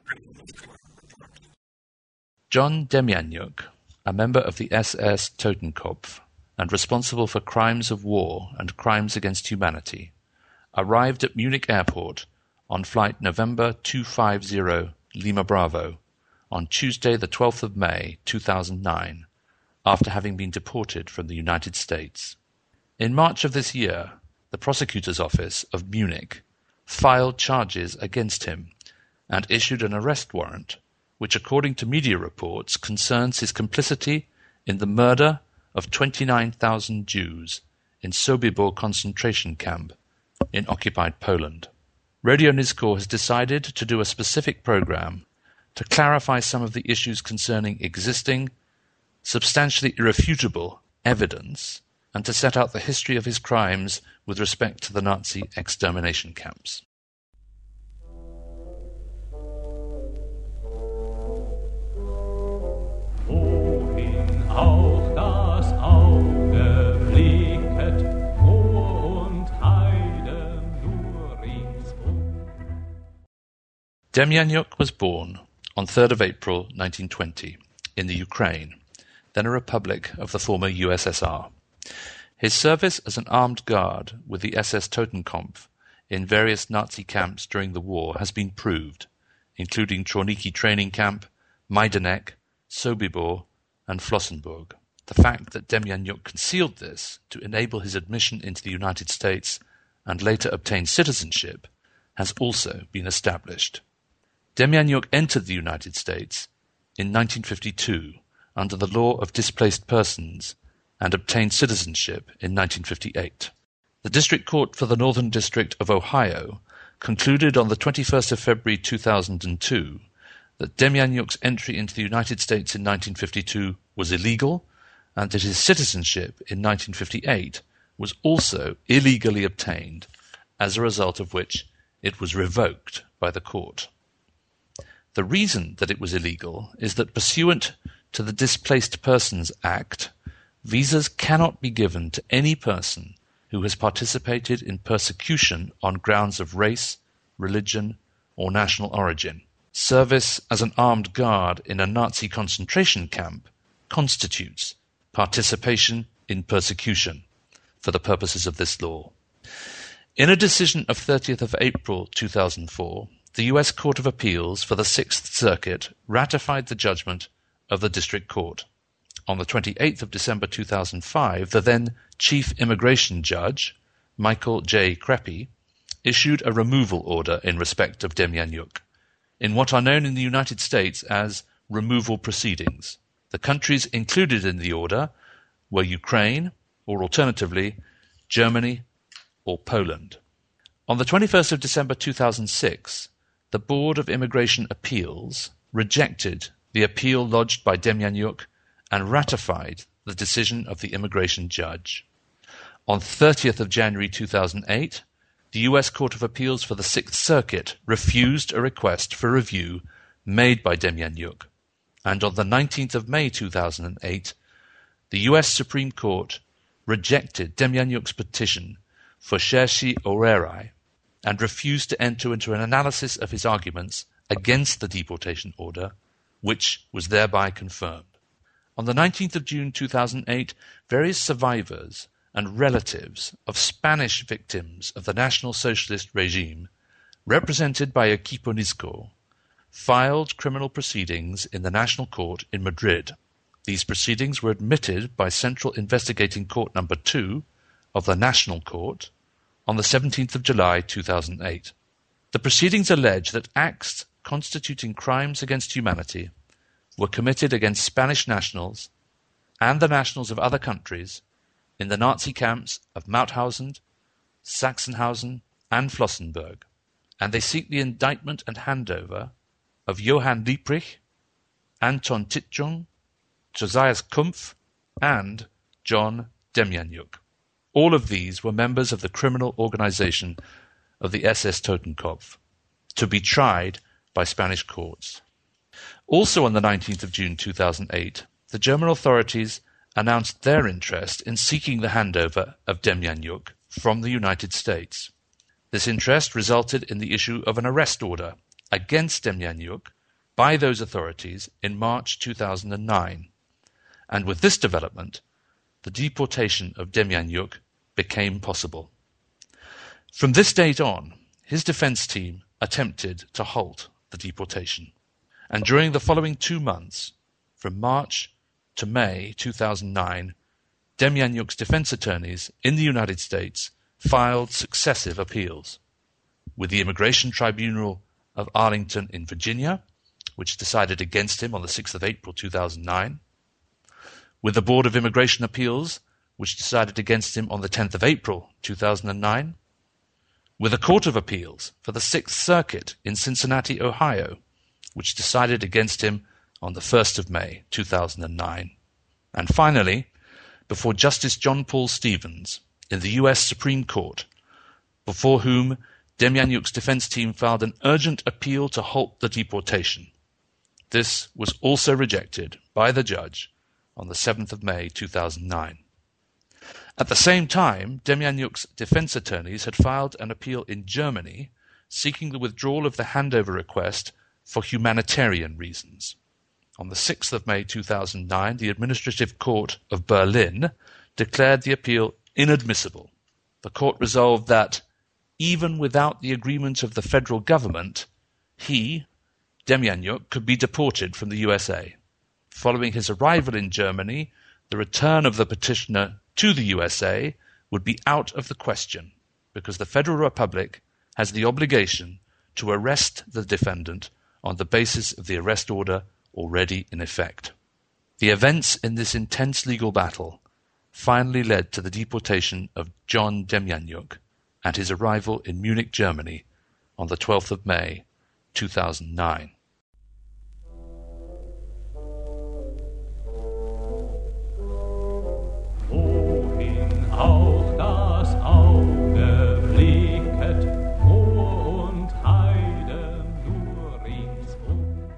John Demjanjuk, a member of the SS Totenkopf and responsible for crimes of war and crimes against humanity, arrived at Munich Airport on flight November 250 Lima Bravo on Tuesday the 12th of May 2009, after having been deported from the United States. In March of this year, the prosecutor's office of Munich filed charges against him and issued an arrest warrant which, according to media reports, concerns his complicity in the murder of 29,000 Jews in Sobibor concentration camp in occupied Poland. Radio Nizhkor has decided to do a specific program to clarify some of the issues concerning existing, substantially irrefutable evidence and to set out the history of his crimes with respect to the Nazi extermination camps. Demjanjuk was born on 3rd of April 1920 in the Ukraine, then a republic of the former USSR. His service as an armed guard with the SS Totenkopf in various Nazi camps during the war has been proved, including Chorniki training camp, Majdanek, Sobibor, and Flossenburg. The fact that Demjanjuk concealed this to enable his admission into the United States and later obtain citizenship has also been established. Demjanjuk entered the United States in 1952 under the law of displaced persons and obtained citizenship in 1958. The District Court for the Northern District of Ohio concluded on the 21st of February 2002 that Demjanjuk's entry into the United States in 1952 was illegal and that his citizenship in 1958 was also illegally obtained, as a result of which it was revoked by the court. The reason that it was illegal is that pursuant to the Displaced Persons Act, visas cannot be given to any person who has participated in persecution on grounds of race, religion, or national origin. Service as an armed guard in a Nazi concentration camp constitutes participation in persecution for the purposes of this law. In a decision of 30th of April 2004, the U.S. Court of Appeals for the Sixth Circuit ratified the judgment of the District Court. On the 28th of December 2005, the then Chief Immigration Judge, Michael J. Kreppy, issued a removal order in respect of Demjanjuk, in what are known in the United States as removal proceedings. The countries included in the order were Ukraine, or alternatively, Germany or Poland. On the 21st of December 2006, the Board of Immigration Appeals rejected the appeal lodged by Demjanjuk and ratified the decision of the immigration judge. On 30th of January 2008, the U.S. Court of Appeals for the Sixth Circuit refused a request for review made by Demjanjuk, and on the 19th of May 2008, the U.S. Supreme Court rejected Demjanjuk's petition for certiorari and refused to enter into an analysis of his arguments against the deportation order, which was thereby confirmed. On the 19th of June 2008, various survivors and relatives of Spanish victims of the National Socialist regime, represented by Equipo Nizhkor, filed criminal proceedings in the National Court in Madrid. These proceedings were admitted by Central Investigating Court No. 2 of the National Court on the 17th of July 2008. The proceedings allege that acts constituting crimes against humanity were committed against Spanish nationals and the nationals of other countries in the Nazi camps of Mauthausen, Sachsenhausen, and Flossenburg, and they seek the indictment and handover of Johann Lieprich, Anton Titjung, Josias Kumpf, and John Demjanjuk. All of these were members of the criminal organization of the SS Totenkopf, to be tried by Spanish courts. Also on the 19th of June 2008, the German authorities announced their interest in seeking the handover of Demjanjuk from the United States. This interest resulted in the issue of an arrest order against Demjanjuk by those authorities in March 2009, and with this development, the deportation of Demjanjuk became possible. From this date on, his defense team attempted to halt the deportation, and during the following 2 months, from March to May 2009, Demjanjuk's defense attorneys in the United States filed successive appeals, with the Immigration Tribunal of Arlington in Virginia, which decided against him on the 6th of April 2009, with the Board of Immigration Appeals, which decided against him on the 10th of April 2009, with the Court of Appeals for the Sixth Circuit in Cincinnati, Ohio, which decided against him on the 1st of May 2009, and finally, before Justice John Paul Stevens in the U.S. Supreme Court, before whom Demjanjuk's defense team filed an urgent appeal to halt the deportation. This was also rejected by the judge on the 7th of May 2009. At the same time, Demjanjuk's defense attorneys had filed an appeal in Germany seeking the withdrawal of the handover request for humanitarian reasons. On the 6th of May 2009, the Administrative Court of Berlin declared the appeal inadmissible. The court resolved that, even without the agreement of the federal government, he, Demjanjuk, could be deported from the USA. Following his arrival in Germany, the return of the petitioner to the USA would be out of the question, because the Federal Republic has the obligation to arrest the defendant on the basis of the arrest order already in effect. The events in this intense legal battle finally led to the deportation of John Demjanjuk and his arrival in Munich, Germany on the 12th of May 2009. Auch das Auge blicket, Moor und Heide nur ringsum.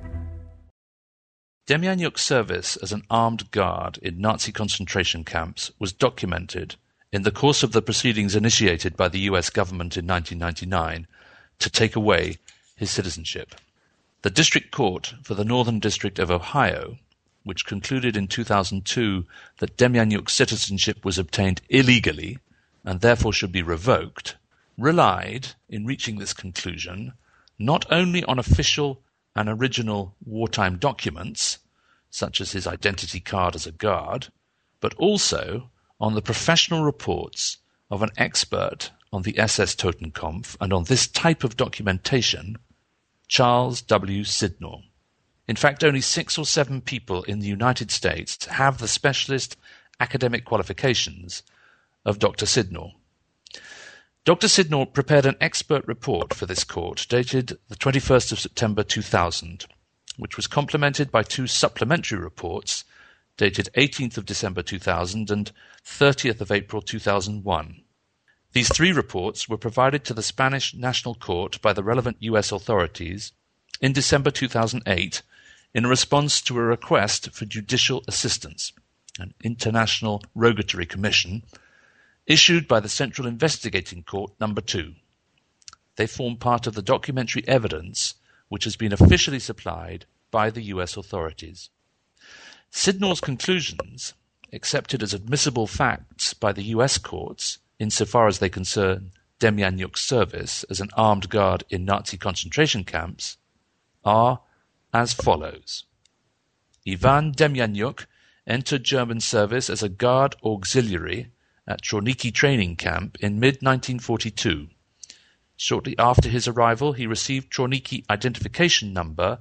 Demjanjuk's service as an armed guard in Nazi concentration camps was documented in the course of the proceedings initiated by the US government in 1999 to take away his citizenship. The District Court for the Northern District of Ohio, which concluded in 2002 that Demjanjuk's citizenship was obtained illegally and therefore should be revoked, relied, in reaching this conclusion, not only on official and original wartime documents, such as his identity card as a guard, but also on the professional reports of an expert on the SS Totenkopf and on this type of documentation, Charles W. Sydnor. In fact, only 6 or 7 people in the United States have the specialist academic qualifications of Dr. Sydnor. Dr. Sydnor prepared an expert report for this court dated the 21st of September 2000, which was complemented by 2 supplementary reports dated 18th of December 2000 and 30th of April 2001. These 3 reports were provided to the Spanish National Court by the relevant U.S. authorities in December 2008 in response to a request for judicial assistance, an international rogatory commission, issued by the Central Investigating Court No. 2. They form part of the documentary evidence which has been officially supplied by the U.S. authorities. Sydnor's conclusions, accepted as admissible facts by the U.S. courts insofar as they concern Demjanjuk's service as an armed guard in Nazi concentration camps, are as follows. Ivan Demjanjuk entered German service as a guard auxiliary at Czorniki training camp in mid-1942. Shortly after his arrival, he received Czorniki identification number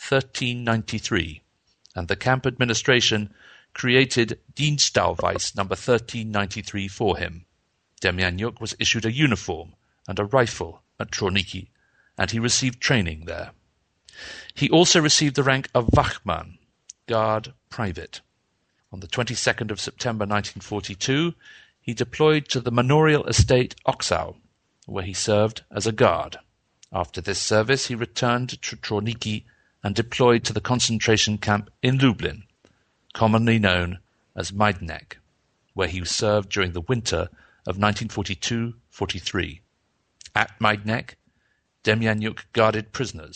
1393, and the camp administration created Dienstausweis number 1393 for him. Demjanjuk was issued a uniform and a rifle at Czorniki, and he received training there. He also received the rank of Wachmann, guard private. On the 22nd of September 1942, he deployed to the manorial estate Oxau, where he served as a guard. After this service, he returned to Czorniki and deployed to the concentration camp in Lublin, commonly known as Majdanek, where he served during the winter of 1942-43. At Majdanek, Demjanjuk guarded prisoners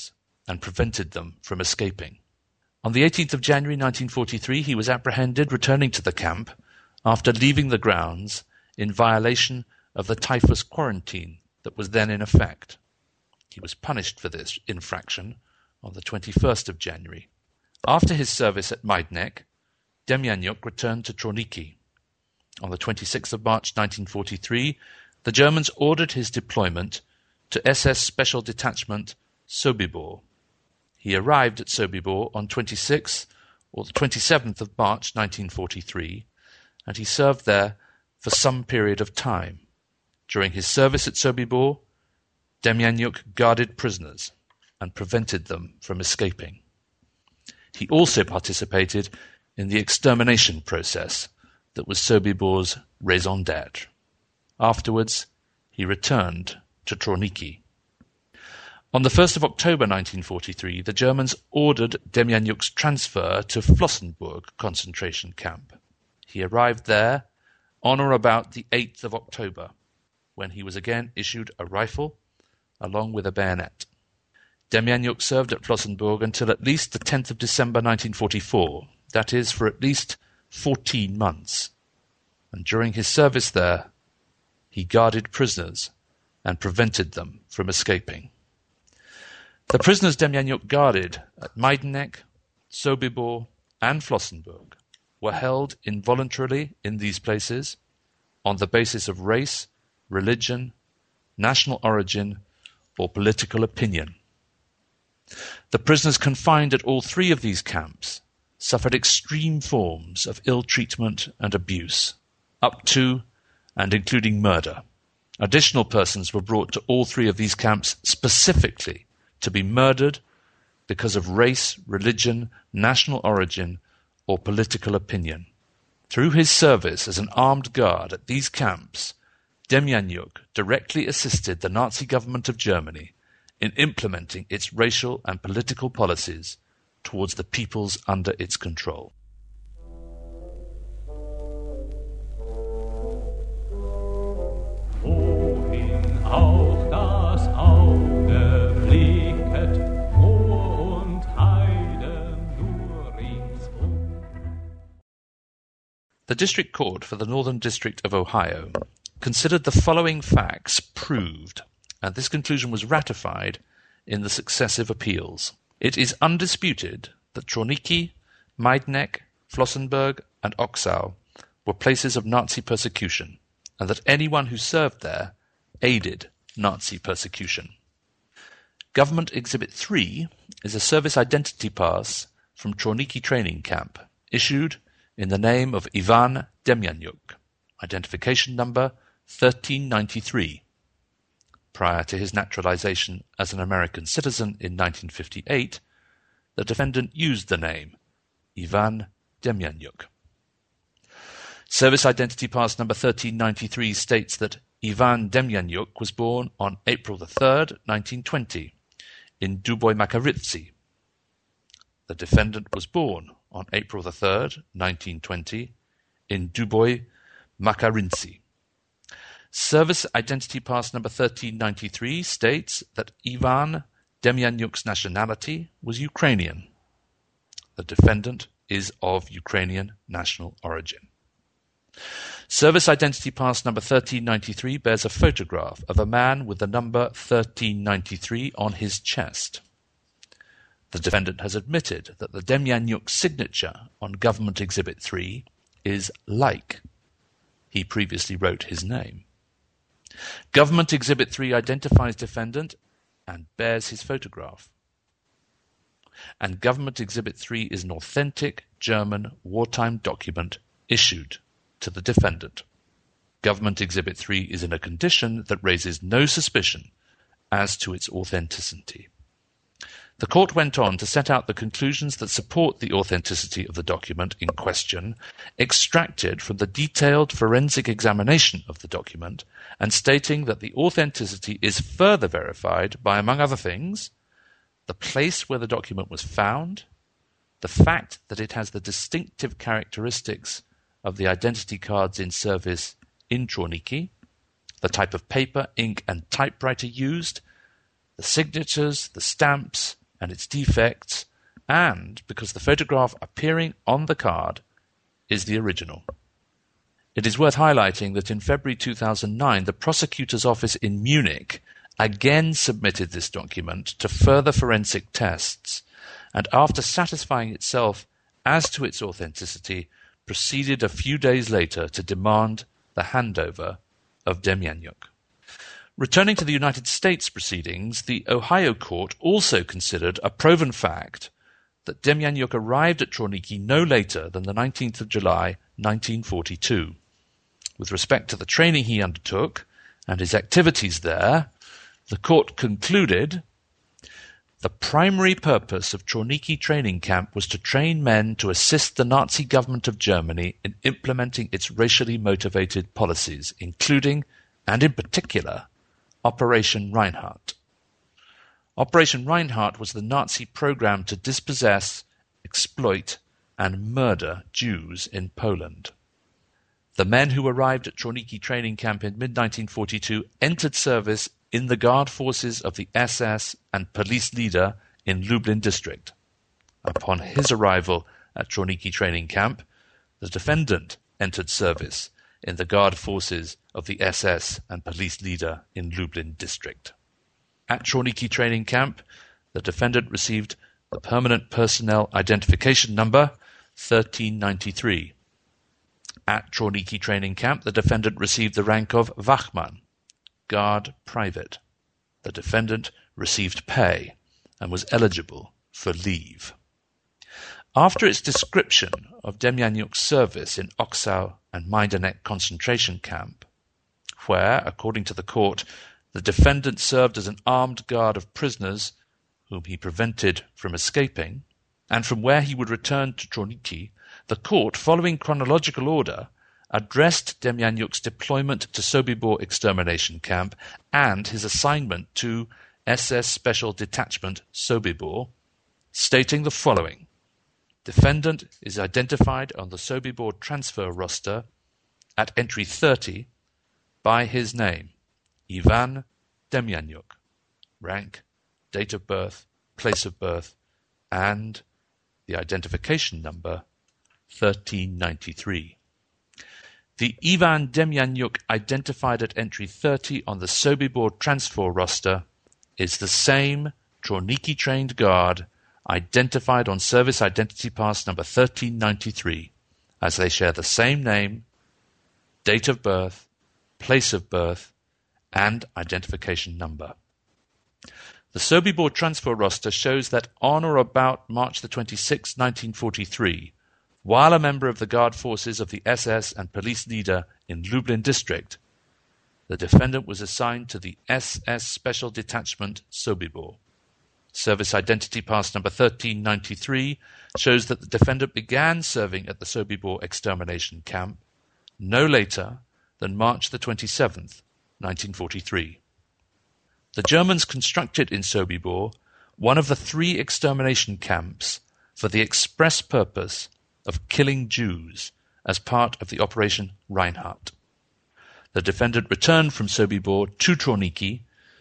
and prevented them from escaping. On the 18th of January 1943, he was apprehended returning to the camp after leaving the grounds in violation of the typhus quarantine that was then in effect. He was punished for this infraction on the 21st of January. After his service at Majdanek, Demjanjuk returned to Czorniki. On the 26th of March 1943, the Germans ordered his deployment to SS Special Detachment Sobibor. He arrived at Sobibor on 26th or the 27th of March 1943, and he served there for some period of time. During his service at Sobibor, Demjanjuk guarded prisoners and prevented them from escaping. He also participated in the extermination process that was Sobibor's raison d'être. Afterwards, he returned to Czorniki. On the 1st of October 1943, the Germans ordered Demjanjuk's transfer to Flossenburg concentration camp. He arrived there on or about the 8th of October, when he was again issued a rifle along with a bayonet. Demjanjuk served at Flossenburg until at least the 10th of December 1944, that is, for at least 14 months. And during his service there, he guarded prisoners and prevented them from escaping. The prisoners Demjanjuk guarded at Majdanek, Sobibor, and Flossenburg were held involuntarily in these places on the basis of race, religion, national origin, or political opinion. The prisoners confined at all three of these camps suffered extreme forms of ill treatment and abuse, up to and including murder. Additional persons were brought to all three of these camps specifically to be murdered because of race, religion, national origin, or political opinion. Through his service as an armed guard at these camps, Demjanjuk directly assisted the Nazi government of Germany in implementing its racial and political policies towards the peoples under its control. Wohin auch das Auge blicket, Moor und Heide nur ringsum. The District Court for the Northern District of Ohio considered the following facts proved, and this conclusion was ratified in the successive appeals. It is undisputed that Czorniki, Majdanek, Flossenburg, and Oksau were places of Nazi persecution, and that anyone who served there aided Nazi persecution. Government Exhibit 3 is a service identity pass from Czorniki training camp, issued in the name of Ivan Demjanjuk, identification number 1393. Prior to his naturalization as an American citizen in 1958, the defendant used the name Ivan Demjanjuk. Service Identity Pass number 1393 states that Ivan Demjanjuk was born on April 3rd, 1920, in Duboj Makaryci. The defendant was born on April 3rd, 1920, in Duboj Makaryci. Service Identity Pass number 1393 states that Ivan Demjanjuk's nationality was Ukrainian. The defendant is of Ukrainian national origin. Service Identity Pass number 1393 bears a photograph of a man with the number 1393 on his chest. The defendant has admitted that the Demjanjuk signature on Government Exhibit 3 is like. He previously wrote his name. Government Exhibit 3 identifies defendant and bears his photograph. And Government Exhibit 3 is an authentic German wartime document issued to the defendant. Government Exhibit 3 is in a condition that raises no suspicion as to its authenticity. The court went on to set out the conclusions that support the authenticity of the document in question, extracted from the detailed forensic examination of the document, and stating that the authenticity is further verified by, among other things, the place where the document was found, the fact that it has the distinctive characteristics of the identity cards in service in Czorniki, the type of paper, ink, and typewriter used, the signatures, the stamps, and its defects, and because the photograph appearing on the card is the original. It is worth highlighting that in February 2009, the prosecutor's office in Munich again submitted this document to further forensic tests, and after satisfying itself as to its authenticity, proceeded a few days later to demand the handover of Demjanjuk. Returning to the United States proceedings, the Ohio court also considered a proven fact that Demjanjuk arrived at Czorniki no later than the 19th of July, 1942. With respect to the training he undertook and his activities there, the court concluded the primary purpose of Czorniki training camp was to train men to assist the Nazi government of Germany in implementing its racially motivated policies, including, and in particular, Operation Reinhardt. Operation Reinhardt was the Nazi program to dispossess, exploit, and murder Jews in Poland. The men who arrived at Czorniki training camp in mid-1942 entered service in the guard forces of the SS and police leader in Lublin district. Upon his arrival at Czorniki training camp, the defendant entered service in the guard forces of the SS and police leader in Lublin district. At Czorniki training camp, the defendant received the permanent personnel identification number 1393. At Czorniki training camp, the defendant received the rank of Wachmann, guard private. The defendant received pay and was eligible for leave. After its description of Demjanjuk's service in Oksau and Majdanek concentration camp, where, according to the court, the defendant served as an armed guard of prisoners whom he prevented from escaping, and from where he would return to Czorniki, the court, following chronological order, addressed Demjanjuk's deployment to Sobibor extermination camp and his assignment to SS Special Detachment Sobibor, stating the following. Defendant is identified on the Sobibor transfer roster at entry 30 by his name, Ivan Demjanjuk, rank, date of birth, place of birth, and the identification number 1393. The Ivan Demjanjuk identified at entry 30 on the Sobibor transfer roster is the same Czorniki-trained guard identified on service identity pass number 1393, as they share the same name, date of birth, place of birth, and identification number. The Sobibor transfer roster shows that on or about March 26, 1943, while a member of the guard forces of the SS and police leader in Lublin district, the defendant was assigned to the SS Special Detachment Sobibor. Service identity pass number 1393 shows that the defendant began serving at the Sobibor extermination camp no later than March 27, 1943. The Germans constructed in Sobibor one of the 3 extermination camps for the express purpose of killing Jews as part of the Operation Reinhardt. The defendant returned from Sobibor to Czorniki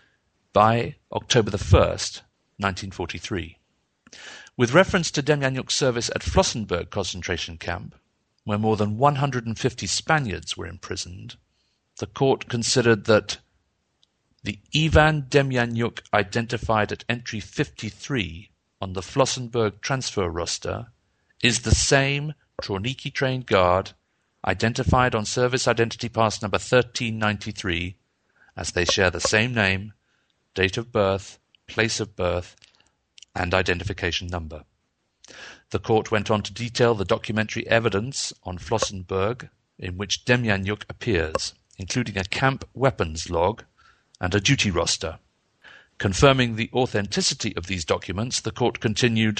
by October 1st, 1943. With reference to Demjanjuk's service at Flossenburg concentration camp, where more than 150 Spaniards were imprisoned, the court considered that the Ivan Demjanjuk identified at entry 53 on the Flossenburg transfer roster is the same Czorniki-trained guard identified on service identity pass number 1393, as they share the same name, date of birth, place of birth, and identification number. The court went on to detail the documentary evidence on Flossenburg in which Demjanjuk appears, including a camp weapons log and a duty roster. Confirming the authenticity of these documents, the court continued,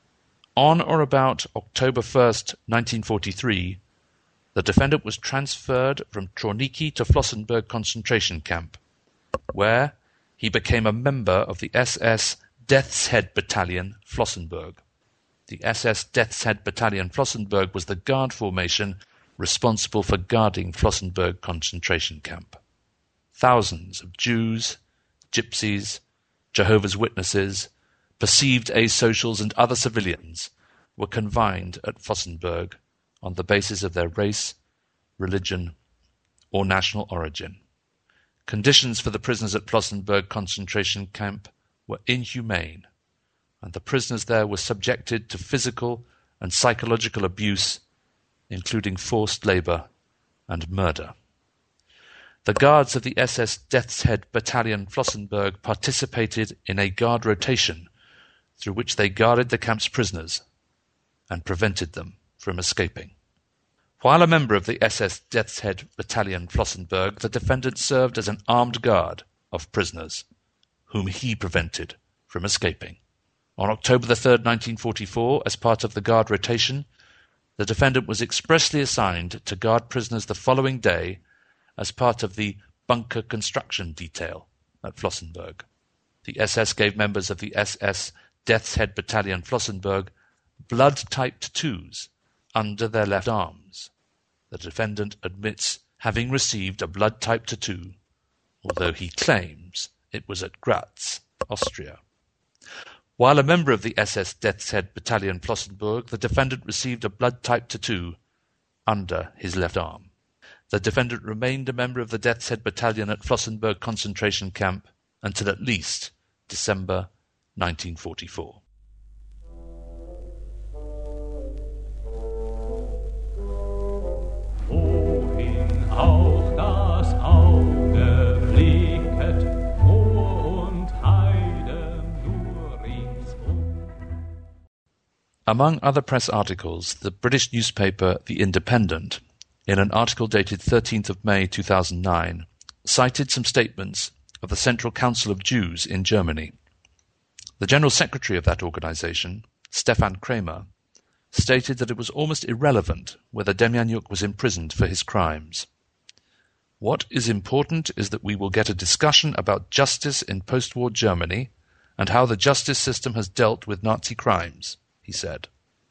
on or about October 1st, 1943, the defendant was transferred from Czorniki to Flossenburg concentration camp, where he became a member of the SS Death's Head Battalion Flossenburg. The SS Death's Head Battalion Flossenburg was the guard formation responsible for guarding Flossenburg concentration camp. Thousands of Jews, Gypsies, Jehovah's Witnesses, perceived asocials and other civilians were confined at Flossenbürg on the basis of their race, religion, or national origin. Conditions for the prisoners at Flossenbürg concentration camp were inhumane, and the prisoners there were subjected to physical and psychological abuse, including forced labor and murder. The guards of the SS Death's Head Battalion Flossenbürg participated in a guard rotation through which they guarded the camp's prisoners and prevented them from escaping. While a member of the SS Death's Head Battalion Flossenbürg, the defendant served as an armed guard of prisoners, whom he prevented from escaping. On October 3, 1944, as part of the guard rotation, the defendant was expressly assigned to guard prisoners the following day as part of the bunker construction detail at Flossenbürg. The SS gave members of the SS Death's Head Battalion Flossenbürg blood-type tattoos under their left arms. The defendant admits having received a blood-type tattoo, although he claims it was at Graz, Austria. While a member of the SS Death's Head Battalion Flossenbürg, the defendant received a blood-type tattoo under his left arm. The defendant remained a member of the Death's Head Battalion at Flossenbürg concentration camp until at least December 1944. Wohin auch das Auge blicket, Moor und Heide nur ringsum. Among other press articles, the British newspaper The Independent, in an article dated 13th of May 2009, cited some statements of the Central Council of Jews in Germany. The General Secretary of that organization, Stefan Kramer, stated that it was almost irrelevant whether Demjanjuk was imprisoned for his crimes. What is important is that we will get a discussion about justice in post-war Germany and how the justice system has dealt with Nazi crimes, he said.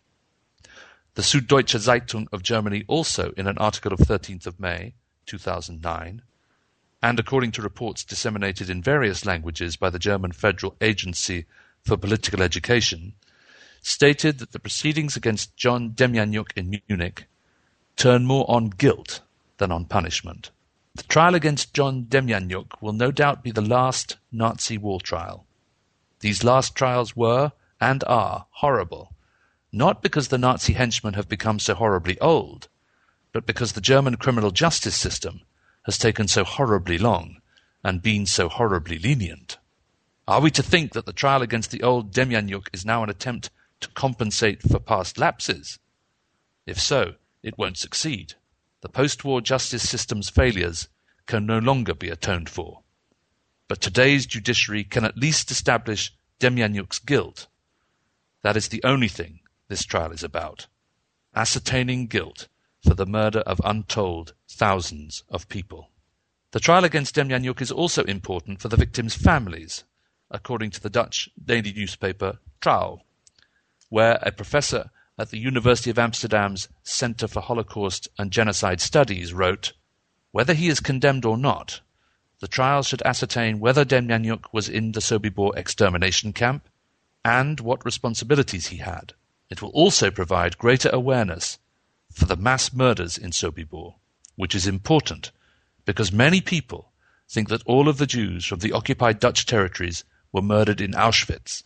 The Süddeutsche Zeitung of Germany also, in an article of 13th of May 2009, and according to reports disseminated in various languages by the German Federal Agency for Political Education, stated that the proceedings against John Demjanjuk in Munich turn more on guilt than on punishment. The trial against John Demjanjuk will no doubt be the last Nazi war trial. These last trials were, and are, horrible, not because the Nazi henchmen have become so horribly old, but because the German criminal justice system has taken so horribly long and been so horribly lenient. Are we to think that the trial against the old Demjanjuk is now an attempt to compensate for past lapses? If so, it won't succeed. The post-war justice system's failures can no longer be atoned for. But today's judiciary can at least establish Demjanjuk's guilt. That is the only thing this trial is about, ascertaining guilt for the murder of untold thousands of people. The trial against Demjanjuk is also important for the victims' families, according to the Dutch daily newspaper Trouw, where a professor at the University of Amsterdam's Center for Holocaust and Genocide Studies wrote, "Whether he is condemned or not, the trial should ascertain whether Demjanjuk was in the Sobibor extermination camp and what responsibilities he had. It will also provide greater awareness for the mass murders in Sobibor, which is important because many people think that all of the Jews from the occupied Dutch territories were murdered in Auschwitz."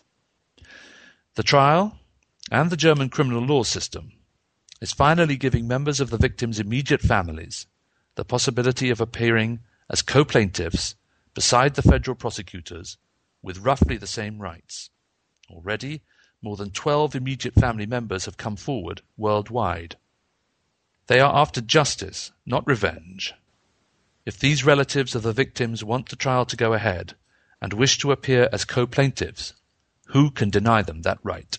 The trial, and the German criminal law system, is finally giving members of the victims' immediate families the possibility of appearing as co-plaintiffs beside the federal prosecutors with roughly the same rights. Already, more than 12 immediate family members have come forward worldwide. They are after justice, not revenge. If these relatives of the victims want the trial to go ahead and wish to appear as co-plaintiffs, who can deny them that right?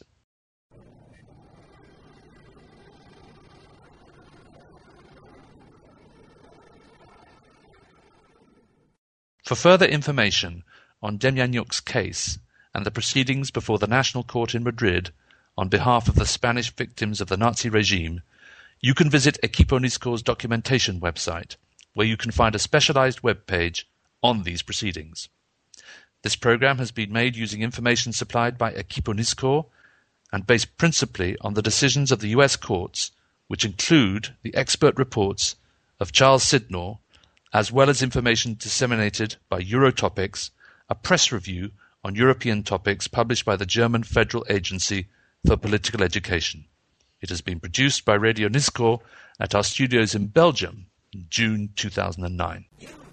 For further information on Demjanjuk's case and the proceedings before the National Court in Madrid on behalf of the Spanish victims of the Nazi regime, you can visit Equiponisco's documentation website, where you can find a specialized web page on these proceedings. This program has been made using information supplied by Equiponiscor and based principally on the decisions of the US courts, which include the expert reports of Charles Sydnor, as well as information disseminated by Eurotopics, a press review on European topics published by the German Federal Agency for Political Education. It has been produced by Radio Niscor at our studios in Belgium in June 2009.